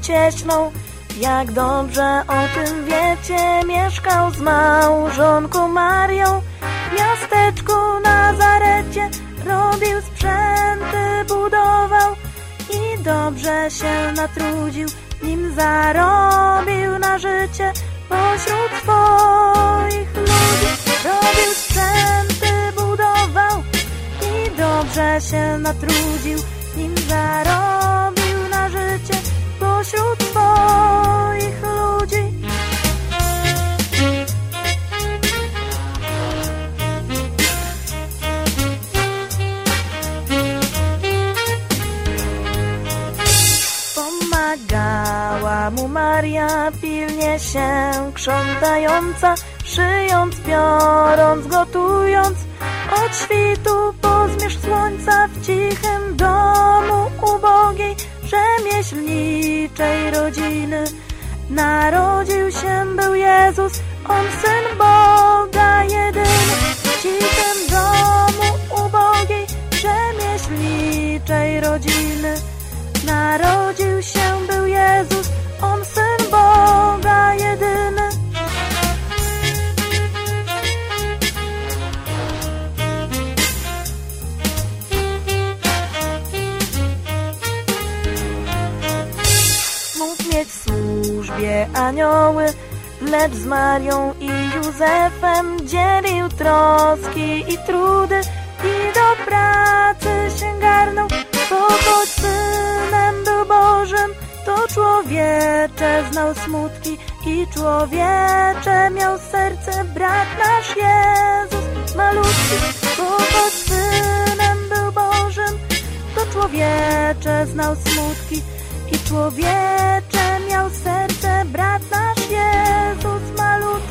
cieśną. Jak dobrze o tym wiecie, mieszkał z małżonką Marią. W miasteczku Nazarecie robił sprzęty, budował i dobrze się natrudził, nim zarobił na życie pośród swoich ludzi. Robił sprzęty, budował i dobrze się natrudził, nim zarobił na życie pośród swoich ludzi. Pomagała mu Maria, pilnie się krzątająca, szyjąc, biorąc, gotując, od świtu po zmierzch słońca w cichym domu ubogiej, rzemieślniczej rodziny. Narodził się był Jezus, On Syn Boga jedyny. W cichym domu ubogiej, rzemieślniczej rodziny. Narodził się był Jezus, On Syn Boga jedyny. Mógł mieć w służbie anioły, lecz z Marią i Józefem dzielił troski i trudy i do pracy się garnął. Bo choć Synem był Bożym, to człowiecze znał smutki i człowiecze miał serce brat nasz Jezus malutki. Bo choć Synem był Bożym, to człowiecze znał smutki i człowiecze miał serce brat nasz Jezus malutki.